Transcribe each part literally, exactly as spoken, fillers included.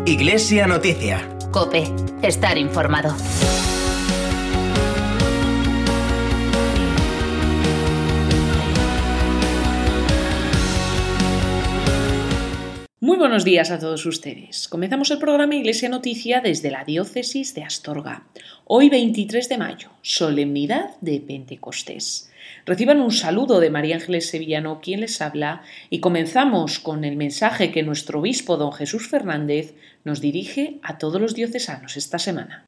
Iglesia Noticia. COPE. Estar informado. Muy buenos días a todos ustedes. Comenzamos el programa Iglesia Noticia desde la diócesis de Astorga. Hoy veintitrés de mayo, solemnidad de Pentecostés. Reciban un saludo de María Ángeles Sevillano, quien les habla, y comenzamos con el mensaje que nuestro obispo don Jesús Fernández nos dirige a todos los diocesanos esta semana.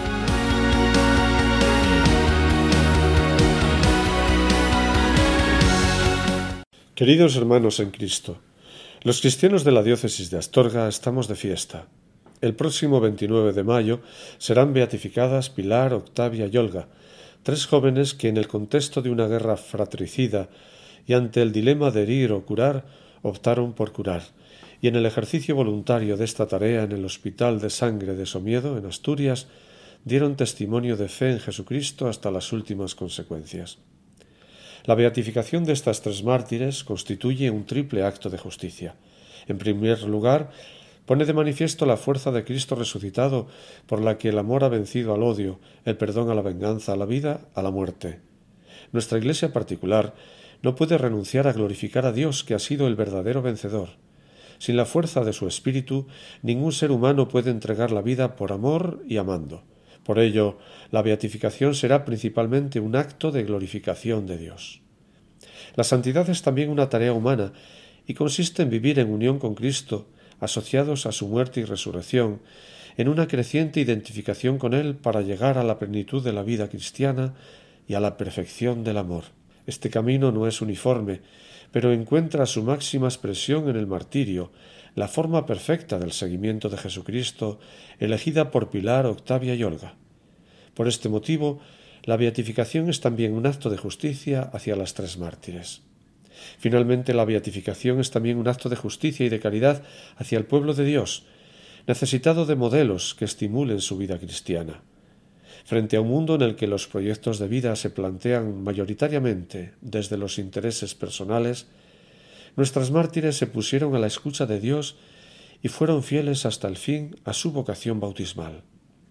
Queridos hermanos en Cristo, los cristianos de la diócesis de Astorga estamos de fiesta. El próximo veintinueve de mayo serán beatificadas Pilar, Octavia y Olga, tres jóvenes que en el contexto de una guerra fratricida y ante el dilema de herir o curar, optaron por curar, y en el ejercicio voluntario de esta tarea en el Hospital de Sangre de Somiedo, en Asturias, dieron testimonio de fe en Jesucristo hasta las últimas consecuencias. La beatificación de estas tres mártires constituye un triple acto de justicia. En primer lugar, pone de manifiesto la fuerza de Cristo resucitado, por la que el amor ha vencido al odio, el perdón a la venganza, a la vida, a la muerte. Nuestra Iglesia particular no puede renunciar a glorificar a Dios, que ha sido el verdadero vencedor. Sin la fuerza de su espíritu, ningún ser humano puede entregar la vida por amor y amando. Por ello, la beatificación será principalmente un acto de glorificación de Dios. La santidad es también una tarea humana y consiste en vivir en unión con Cristo, asociados a su muerte y resurrección, en una creciente identificación con Él para llegar a la plenitud de la vida cristiana y a la perfección del amor. Este camino no es uniforme, pero encuentra su máxima expresión en el martirio, la forma perfecta del seguimiento de Jesucristo, elegida por Pilar, Octavia y Olga. Por este motivo, la beatificación es también un acto de justicia hacia las tres mártires. Finalmente, la beatificación es también un acto de justicia y de caridad hacia el pueblo de Dios, necesitado de modelos que estimulen su vida cristiana. Frente a un mundo en el que los proyectos de vida se plantean mayoritariamente desde los intereses personales, nuestras mártires se pusieron a la escucha de Dios y fueron fieles hasta el fin a su vocación bautismal.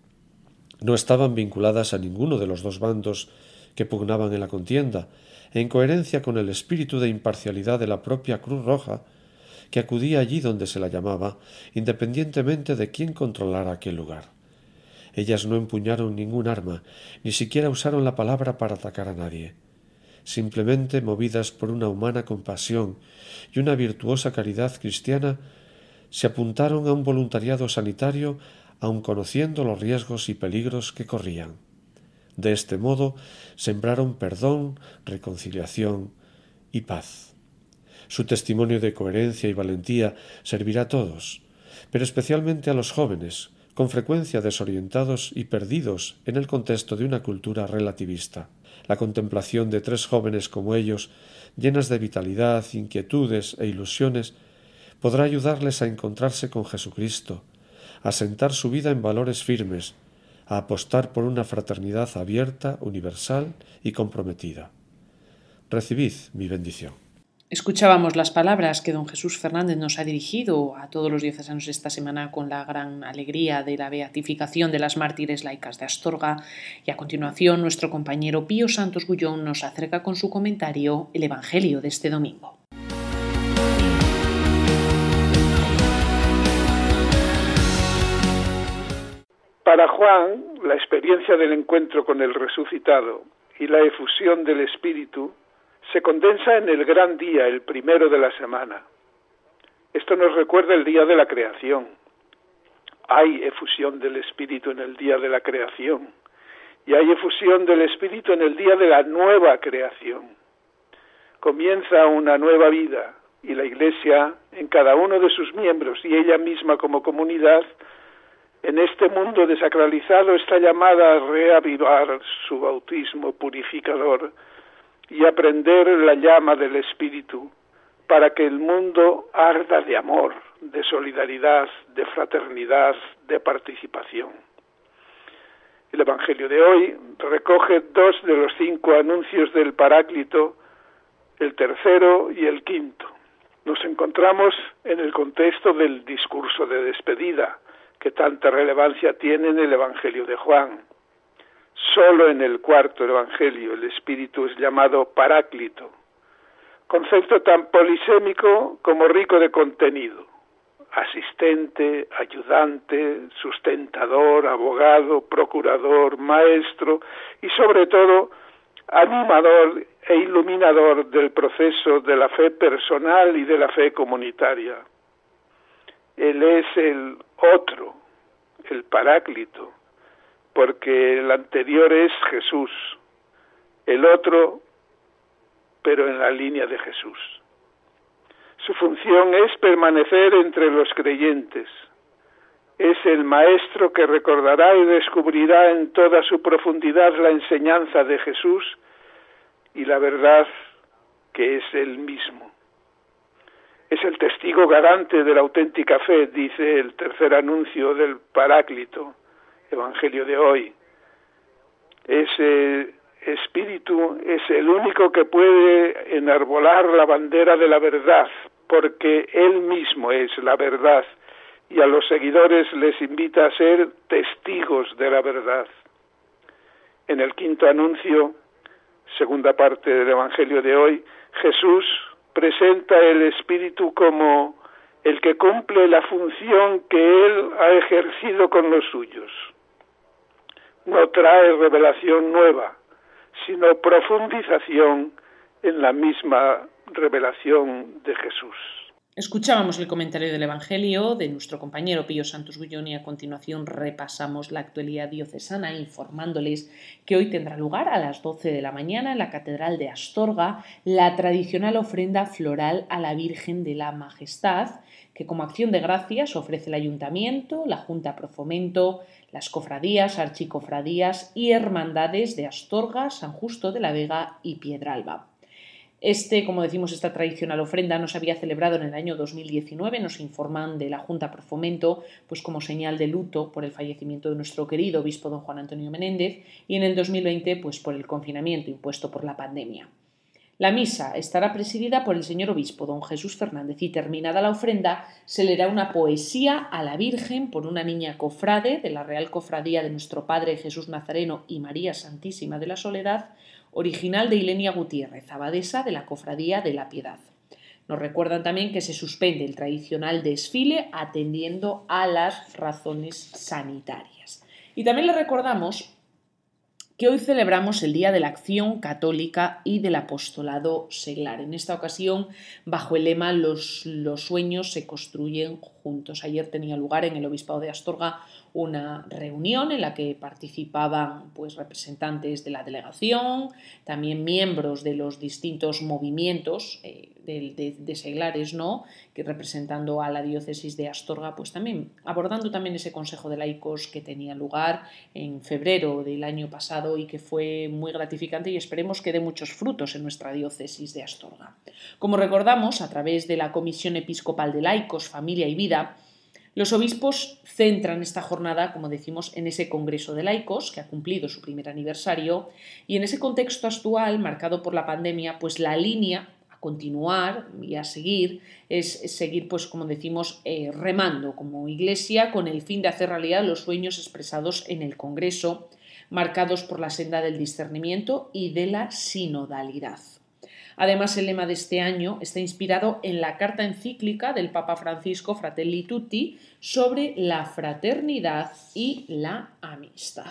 No estaban vinculadas a ninguno de los dos bandos que pugnaban en la contienda, en coherencia con el espíritu de imparcialidad de la propia Cruz Roja, que acudía allí donde se la llamaba, independientemente de quién controlara aquel lugar. Ellas no empuñaron ningún arma, ni siquiera usaron la palabra para atacar a nadie. Simplemente, movidas por una humana compasión y una virtuosa caridad cristiana, se apuntaron a un voluntariado sanitario, aun conociendo los riesgos y peligros que corrían. De este modo, sembraron perdón, reconciliación y paz. Su testimonio de coherencia y valentía servirá a todos, pero especialmente a los jóvenes, con frecuencia desorientados y perdidos en el contexto de una cultura relativista. La contemplación de tres jóvenes como ellos, llenas de vitalidad, inquietudes e ilusiones, podrá ayudarles a encontrarse con Jesucristo, a asentar su vida en valores firmes, a apostar por una fraternidad abierta, universal y comprometida. Recibid mi bendición. Escuchábamos las palabras que don Jesús Fernández nos ha dirigido a todos los diocesanos esta semana con la gran alegría de la beatificación de las mártires laicas de Astorga, y a continuación nuestro compañero Pío Santos Gullón nos acerca con su comentario el Evangelio de este domingo. Para Juan, la experiencia del encuentro con el resucitado y la efusión del Espíritu se condensa en el gran día, el primero de la semana. Esto nos recuerda el día de la creación. Hay efusión del Espíritu en el día de la creación y hay efusión del Espíritu en el día de la nueva creación. Comienza una nueva vida y la Iglesia, en cada uno de sus miembros y ella misma como comunidad, en este mundo desacralizado está llamada a reavivar su bautismo purificador y a prender la llama del Espíritu para que el mundo arda de amor, de solidaridad, de fraternidad, de participación. El Evangelio de hoy recoge dos de los cinco anuncios del Paráclito, el tercero y el quinto. Nos encontramos en el contexto del discurso de despedida, que tanta relevancia tiene en el Evangelio de Juan. Solo en el cuarto Evangelio el Espíritu es llamado Paráclito, concepto tan polisémico como rico de contenido: asistente, ayudante, sustentador, abogado, procurador, maestro y sobre todo animador e iluminador del proceso de la fe personal y de la fe comunitaria. Él es el otro, el Paráclito, porque el anterior es Jesús, el otro, pero en la línea de Jesús. Su función es permanecer entre los creyentes. Es el maestro que recordará y descubrirá en toda su profundidad la enseñanza de Jesús y la verdad que es Él mismo. Es el testigo garante de la auténtica fe, dice el tercer anuncio del Paráclito, Evangelio de hoy. Ese Espíritu es el único que puede enarbolar la bandera de la verdad, porque Él mismo es la verdad, y a los seguidores les invita a ser testigos de la verdad. En el quinto anuncio, segunda parte del Evangelio de hoy, Jesús presenta el Espíritu como el que cumple la función que Él ha ejercido con los suyos. No trae revelación nueva, sino profundización en la misma revelación de Jesús. Escuchábamos el comentario del Evangelio de nuestro compañero Pío Santos Bullón y a continuación repasamos la actualidad diocesana informándoles que hoy tendrá lugar a las doce de la mañana en la Catedral de Astorga la tradicional ofrenda floral a la Virgen de la Majestad, que como acción de gracias ofrece el Ayuntamiento, la Junta Pro Fomento, las cofradías, archicofradías y hermandades de Astorga, San Justo de la Vega y Piedralba. Este, como decimos, esta tradicional ofrenda no se había celebrado en el año dos mil diecinueve, nos informan de la Junta Pro Fomento, pues como señal de luto por el fallecimiento de nuestro querido obispo don Juan Antonio Menéndez, y en el dos mil veinte, pues por el confinamiento impuesto por la pandemia. La misa estará presidida por el señor obispo don Jesús Fernández y terminada la ofrenda se leerá una poesía a la Virgen por una niña cofrade de la Real Cofradía de Nuestro Padre Jesús Nazareno y María Santísima de la Soledad, original de Ilenia Gutiérrez, abadesa de la Cofradía de la Piedad. Nos recuerdan también que se suspende el tradicional desfile atendiendo a las razones sanitarias. Y también les recordamos que hoy celebramos el Día de la Acción Católica y del Apostolado Seglar. En esta ocasión, bajo el lema Los, los sueños se construyen juntos. Ayer tenía lugar en el Obispado de Astorga una reunión en la que participaban pues, representantes de la delegación, también miembros de los distintos movimientos eh, de, de, de seglares, ¿no? que representando a la diócesis de Astorga, pues también abordando también ese consejo de laicos que tenía lugar en febrero del año pasado y que fue muy gratificante y esperemos que dé muchos frutos en nuestra diócesis de Astorga. Como recordamos, a través de la Comisión Episcopal de Laicos, Familia y Vida, los obispos centran esta jornada, como decimos, en ese Congreso de Laicos, que ha cumplido su primer aniversario, y en ese contexto actual, marcado por la pandemia, pues la línea a continuar y a seguir es seguir, pues como decimos, eh, remando como Iglesia con el fin de hacer realidad los sueños expresados en el Congreso, marcados por la senda del discernimiento y de la sinodalidad. Además, el lema de este año está inspirado en la carta encíclica del Papa Francisco Fratelli Tutti sobre la fraternidad y la amistad.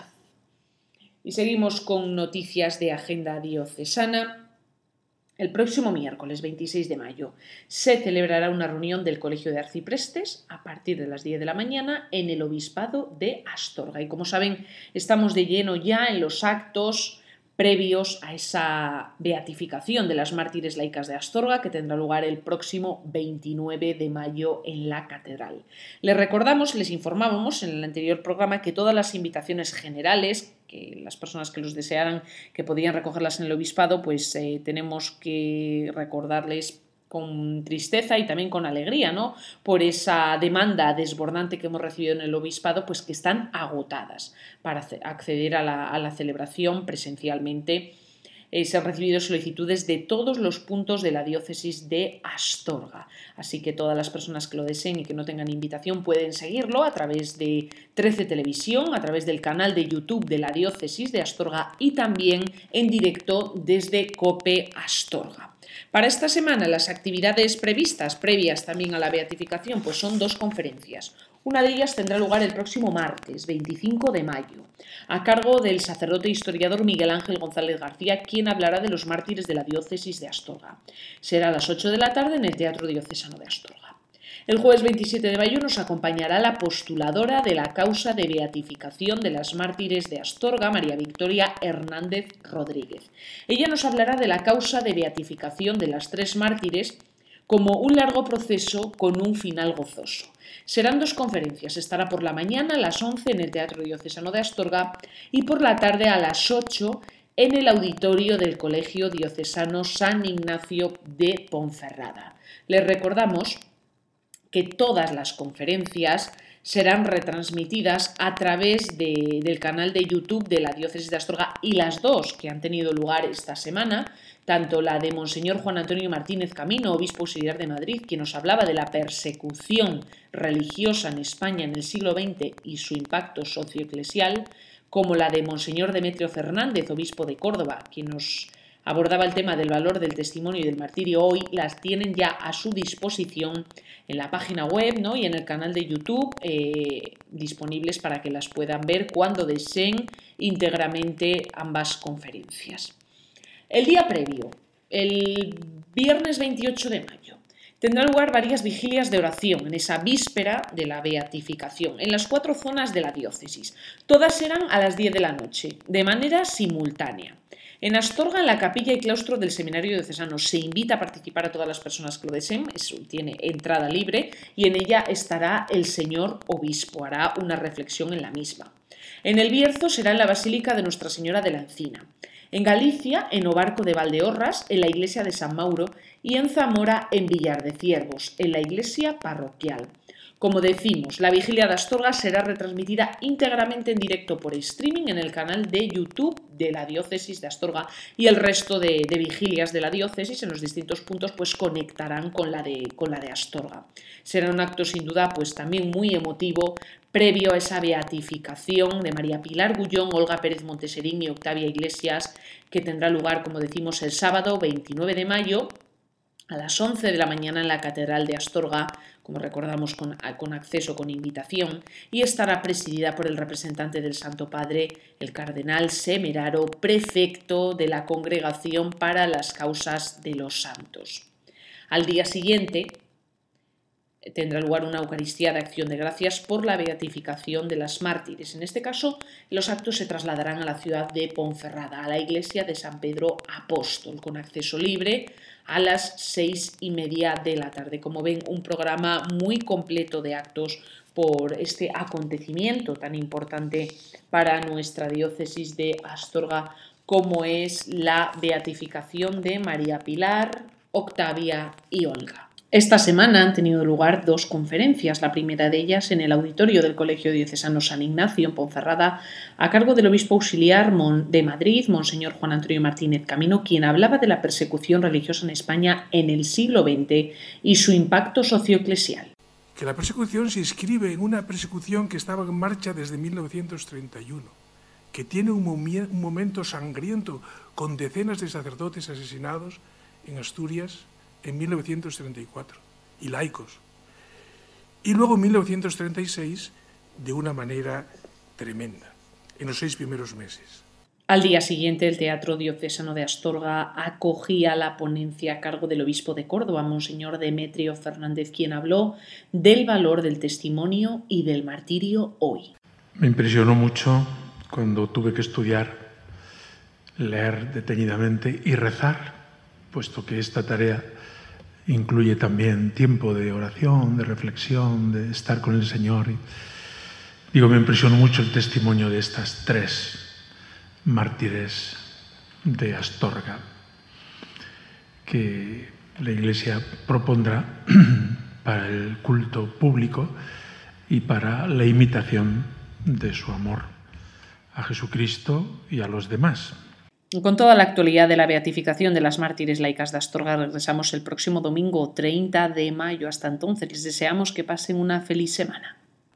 Y seguimos con noticias de agenda diocesana. El próximo miércoles veintiséis de mayo se celebrará una reunión del Colegio de Arciprestes a partir de las diez de la mañana en el Obispado de Astorga. Y como saben, estamos de lleno ya en los actos previos a esa beatificación de las mártires laicas de Astorga que tendrá lugar el próximo veintinueve de mayo en la Catedral. Les recordamos, les informábamos en el anterior programa que todas las invitaciones generales, que las personas que los desearan que podían recogerlas en el obispado, pues eh, tenemos que recordarles con tristeza y también con alegría, ¿no? Por esa demanda desbordante que hemos recibido en el obispado, pues que están agotadas para acceder a la, a la celebración presencialmente eh, se han recibido solicitudes de todos los puntos de la diócesis de Astorga. Así que todas las personas que lo deseen y que no tengan invitación pueden seguirlo a través de trece Televisión, a través del canal de YouTube de la diócesis de Astorga y también en directo desde COPE Astorga. Para esta semana las actividades previstas, previas también a la beatificación, pues son dos conferencias. Una de ellas tendrá lugar el próximo martes, veinticinco de mayo, a cargo del sacerdote e historiador Miguel Ángel González García, quien hablará de los mártires de la diócesis de Astorga. Será a las ocho de la tarde en el Teatro Diocesano de Astorga. El jueves veintisiete de mayo nos acompañará la postuladora de la causa de beatificación de las mártires de Astorga, María Victoria Hernández Rodríguez. Ella nos hablará de la causa de beatificación de las tres mártires como un largo proceso con un final gozoso. Serán dos conferencias, estará por la mañana a las once en el Teatro Diocesano de Astorga y por la tarde a las ocho en el auditorio del Colegio Diocesano San Ignacio de Ponferrada. Les recordamos que todas las conferencias serán retransmitidas a través de, del canal de YouTube de la Diócesis de Astorga y las dos que han tenido lugar esta semana, tanto la de Monseñor Juan Antonio Martínez Camino, obispo auxiliar de Madrid, quien nos hablaba de la persecución religiosa en España en el siglo veinte y su impacto socioeclesial, como la de Monseñor Demetrio Fernández, obispo de Córdoba, quien nos abordaba el tema del valor del testimonio y del martirio hoy, las tienen ya a su disposición en la página web, ¿no? y en el canal de YouTube, eh, disponibles para que las puedan ver cuando deseen íntegramente ambas conferencias. El día previo, el viernes veintiocho de mayo, tendrá lugar varias vigilias de oración en esa víspera de la beatificación, en las cuatro zonas de la diócesis. Todas serán a las diez de la noche, de manera simultánea. En Astorga, en la capilla y claustro del Seminario Diocesano, se invita a participar a todas las personas que lo deseen, eso tiene entrada libre, y en ella estará el señor obispo, hará una reflexión en la misma. En el Bierzo será en la Basílica de Nuestra Señora de la Encina. En Galicia, en Obarco de Valdeorras, en la iglesia de San Mauro, y en Zamora, en Villar de Ciervos, en la iglesia parroquial. Como decimos, la vigilia de Astorga será retransmitida íntegramente en directo por streaming en el canal de YouTube de la diócesis de Astorga y el resto de, de vigilias de la diócesis en los distintos puntos pues conectarán con la de, con la de Astorga. Será un acto sin duda pues también muy emotivo previo a esa beatificación de María Pilar Gullón, Olga Pérez Monteserín y Octavia Iglesias, que tendrá lugar, como decimos, el sábado veintinueve de mayo a las once de la mañana en la Catedral de Astorga, como recordamos, con, con acceso, con invitación, y estará presidida por el representante del Santo Padre, el cardenal Semeraro, prefecto de la Congregación para las Causas de los Santos. Al día siguiente tendrá lugar una Eucaristía de Acción de Gracias por la beatificación de las mártires. En este caso, los actos se trasladarán a la ciudad de Ponferrada, a la iglesia de San Pedro Apóstol, con acceso libre a las seis y media de la tarde. Como ven, un programa muy completo de actos por este acontecimiento tan importante para nuestra diócesis de Astorga, como es la beatificación de María Pilar, Octavia y Olga. Esta semana han tenido lugar dos conferencias, la primera de ellas en el auditorio del Colegio Diocesano San Ignacio en Ponferrada, a cargo del obispo auxiliar de Madrid, Monseñor Juan Antonio Martínez Camino, quien hablaba de la persecución religiosa en España en el siglo veinte y su impacto socioeclesial. Que la persecución se inscribe en una persecución que estaba en marcha desde mil novecientos treinta y uno, que tiene un, momi- un momento sangriento con decenas de sacerdotes asesinados en Asturias en mil novecientos treinta y cuatro, y laicos. Y luego en mil novecientos treinta y seis, de una manera tremenda, en los seis primeros meses. Al día siguiente, el Teatro Diocesano de Astorga acogía la ponencia a cargo del obispo de Córdoba, Monseñor Demetrio Fernández, quien habló del valor del testimonio y del martirio hoy. Me impresionó mucho cuando tuve que estudiar, leer detenidamente y rezar, puesto que esta tarea incluye también tiempo de oración, de reflexión, de estar con el Señor. Y, digo, me impresionó mucho el testimonio de estas tres mártires de Astorga que la Iglesia propondrá para el culto público y para la imitación de su amor a Jesucristo y a los demás. Con toda la actualidad de la beatificación de las mártires laicas de Astorga regresamos el próximo domingo treinta de mayo. Hasta entonces les deseamos que pasen una feliz semana.